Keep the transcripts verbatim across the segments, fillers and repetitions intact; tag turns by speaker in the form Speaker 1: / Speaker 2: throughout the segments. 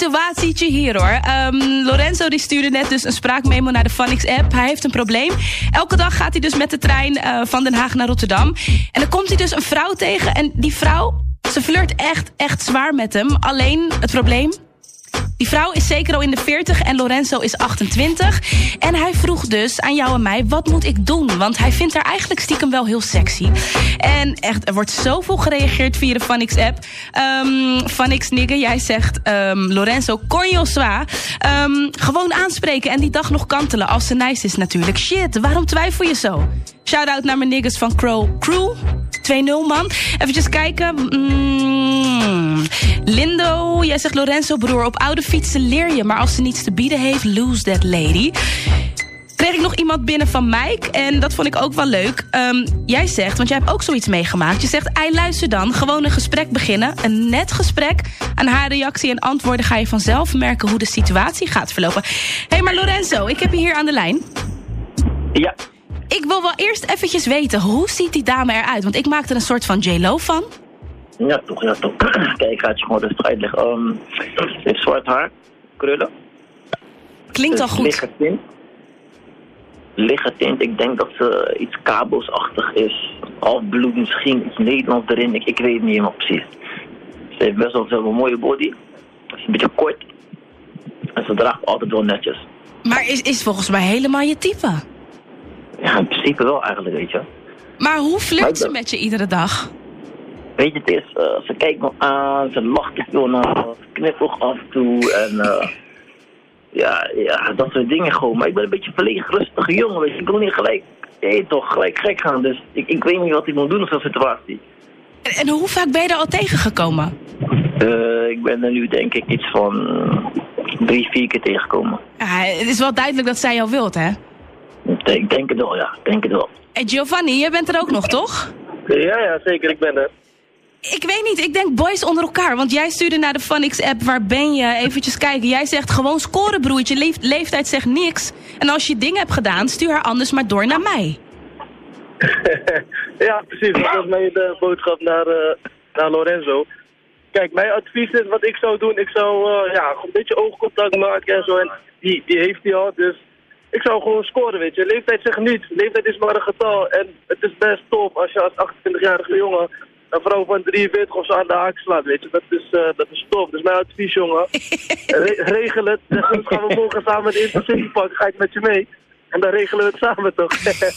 Speaker 1: situatietje hier hoor. Um, Lorenzo die stuurde net dus een spraakmemo naar de Phonics app. Hij heeft een probleem. Elke dag gaat hij dus met de trein uh, van Den Haag naar Rotterdam. En dan komt hij dus een vrouw tegen. En die vrouw, ze flirt echt, echt zwaar met hem. Alleen het probleem... Die vrouw is zeker al in de veertig en Lorenzo is achtentwintig. En hij vroeg dus aan jou en mij, wat moet ik doen? Want hij vindt haar eigenlijk stiekem wel heel sexy. En echt, er wordt zoveel gereageerd via de Phonics app. Um, Phonics nigga, jij zegt um, Lorenzo Cornio Swa. Um, gewoon aanspreken en die dag nog kantelen als ze nice is natuurlijk. Shit, waarom twijfel je zo? Shout-out naar mijn niggas van Crow Crew. twee nul man. Even kijken. Mm. Lindo, jij zegt Lorenzo broer, op oude fietsen leer je, maar als ze niets te bieden heeft, lose that lady. Kreeg ik nog iemand binnen van Mike en dat vond ik ook wel leuk. Um, jij zegt, want jij hebt ook zoiets meegemaakt. Je zegt, ei luister dan, gewoon een gesprek beginnen. Een net gesprek. Aan haar reactie en antwoorden ga je vanzelf merken hoe de situatie gaat verlopen. Hé, hey, maar Lorenzo, ik heb je hier aan de lijn.
Speaker 2: Ja.
Speaker 1: Ik wil wel eerst eventjes weten, hoe ziet die dame eruit? Want ik maak er een soort van J-Lo van.
Speaker 2: Ja, toch, ja, toch. Kijk, ik ga het je gewoon rustig uitleggen. Um, ze heeft zwart haar, krullen.
Speaker 1: Klinkt al goed.
Speaker 2: Lichtgetint. Lichtgetint, ik denk dat ze iets kabelsachtig is. Half bloed, misschien iets Nederlands erin. Ik, ik weet het niet helemaal precies. Ze heeft best wel, wel een mooie body. Ze is een beetje kort. En ze draagt altijd wel netjes.
Speaker 1: Maar is, is volgens mij helemaal je type?
Speaker 2: Ja, in principe wel eigenlijk, weet je.
Speaker 1: Maar hoe flirt ze met je iedere dag?
Speaker 2: Weet je, het is, uh, ze kijkt me aan, ze lacht er veel naar, ze knippelt af en toe en uh, ja, ja, dat soort dingen gewoon. Maar ik ben een beetje verlegen, rustige jongen, weet je. Ik wil niet gelijk, hey, toch, gelijk gek gaan, dus ik, ik weet niet wat ik moet doen in zo'n situatie.
Speaker 1: En, en hoe vaak ben je er al tegengekomen?
Speaker 2: Uh, ik ben er nu denk ik iets van uh, drie, vier keer tegengekomen.
Speaker 1: Ja, het is wel duidelijk dat zij jou wilt, hè?
Speaker 2: Ik denk het wel, ja, ik denk het wel.
Speaker 1: En Giovanni, jij bent er ook nog, toch?
Speaker 3: Ja, ja, zeker, ik ben er.
Speaker 1: Ik weet niet, ik denk boys onder elkaar. Want jij stuurde naar de Phonics app, waar ben je? Eventjes kijken. Jij zegt gewoon scoren, broertje. Leef, leeftijd zegt niks. En als je dingen hebt gedaan, stuur haar anders maar door naar mij.
Speaker 3: Ja, precies. Dat was mijn uh, boodschap naar, uh, naar Lorenzo. Kijk, mijn advies is wat ik zou doen. Ik zou uh, ja, een beetje oogcontact maken en zo. En die, die heeft hij al, dus ik zou gewoon scoren, weet je. Leeftijd zegt niets. Leeftijd is maar een getal. En het is best tof als je als achtentwintigjarige jongen een vrouw van drieënveertig of zo aan de haak slaat, weet je. Dat is, uh, dat is tof. Dat is mijn advies, jongen. Re- regel het. Dan gaan we morgen samen de Intercity pakken. Ga ik met je mee. En dan regelen we het samen, toch?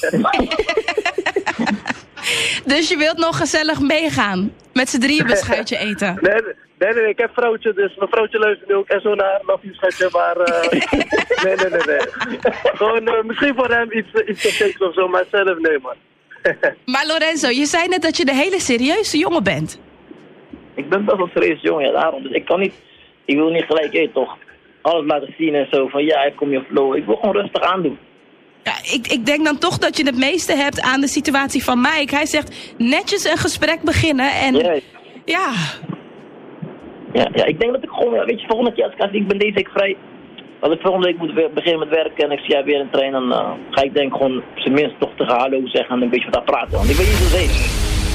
Speaker 1: Dus je wilt nog gezellig meegaan? Met z'n drieën beschuitje eten?
Speaker 3: Nee, nee, nee, ik heb vrouwtje, dus mijn vrouwtje luistert nu ook en zo naar. Love you, schatje, maar uh, nee, nee, nee, nee. Gewoon, uh, misschien voor hem iets, uh, iets te tekenen of zo, maar zelf nee, man.
Speaker 1: Maar Lorenzo, je zei net dat je de hele serieuze jongen bent.
Speaker 2: Ik ben best wel serieus jongen, ja, daarom. Dus ik kan niet, ik wil niet gelijk, hé, toch, alles laten zien en zo, van ja, ik kom je flow. Ik wil gewoon rustig aandoen.
Speaker 1: Ja, ik, ik denk dan toch dat je het meeste hebt aan de situatie van Mike. Hij zegt netjes een gesprek beginnen en
Speaker 2: Ja,
Speaker 1: ja.
Speaker 2: ja, ja, ik denk dat ik gewoon, ja, weet je, volgende keer als ik, als ik ben deze week vrij. Als ik volgende week moet we- beginnen met werken en ik zie jij weer in de trein, dan uh, ga ik denk gewoon op zijn minst toch tegen hallo zeggen en een beetje wat haar praten. Want ik weet niet hoe ze is.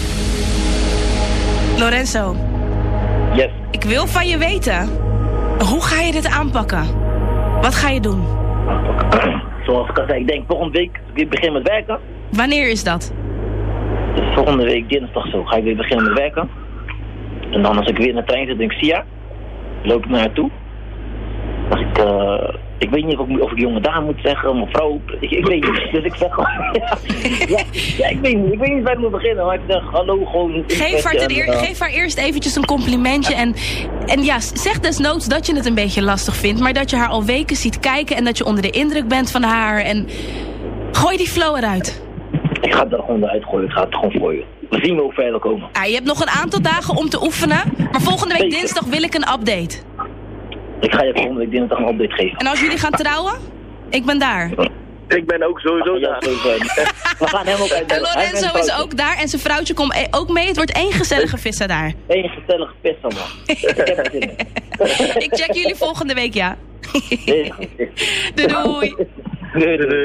Speaker 1: Lorenzo,
Speaker 2: Yes.
Speaker 1: ik wil van je weten. Hoe ga je dit aanpakken? Wat ga je doen?
Speaker 2: Zoals ik al zei, ik denk volgende week als ik weer begin met werken.
Speaker 1: Wanneer is dat?
Speaker 2: Dus volgende week dinsdag zo ga ik weer beginnen met werken. En dan als ik weer in de trein zit, denk ik, zie je, loop ik naar haar toe. Als ik, uh, ik weet niet of ik, of ik jonge dame moet zeggen, of vrouw, ik, ik weet niet. Dus ik zeg gewoon, ja, ja, ja, ik weet niet, ik weet niet waar ik moet beginnen, maar ik zeg hallo gewoon.
Speaker 1: Geef haar, ten eer,
Speaker 2: en, uh,
Speaker 1: geef haar eerst eventjes een complimentje. En, en ja, zeg desnoods dat je het een beetje lastig vindt. Maar dat je haar al weken ziet kijken en dat je onder de indruk bent van haar. En gooi die flow eruit.
Speaker 2: Ik ga het er gewoon uitgooien, ik ga het gewoon voor je. We zien hoe ver we komen.
Speaker 1: Ah, je hebt nog een aantal dagen om te oefenen. Maar volgende week dinsdag wil ik een update.
Speaker 2: Ik ga je volgende week dinsdag een update geven.
Speaker 1: En als jullie gaan trouwen, ik ben daar.
Speaker 3: Ik ben ook sowieso
Speaker 2: Ja,
Speaker 3: daar.
Speaker 2: sowieso. We gaan hem ook
Speaker 1: En
Speaker 2: uitnodigen. Hij
Speaker 1: Lorenzo
Speaker 2: bent
Speaker 1: is
Speaker 2: fout.
Speaker 1: ook daar en zijn vrouwtje komt e- ook mee. Het wordt één gezellige vissen daar.
Speaker 2: Eén gezellige pissen, man. Ik heb er zin in.
Speaker 1: Ik check jullie volgende week, ja.
Speaker 2: Nee,
Speaker 1: Doei doei.
Speaker 2: doei, doei.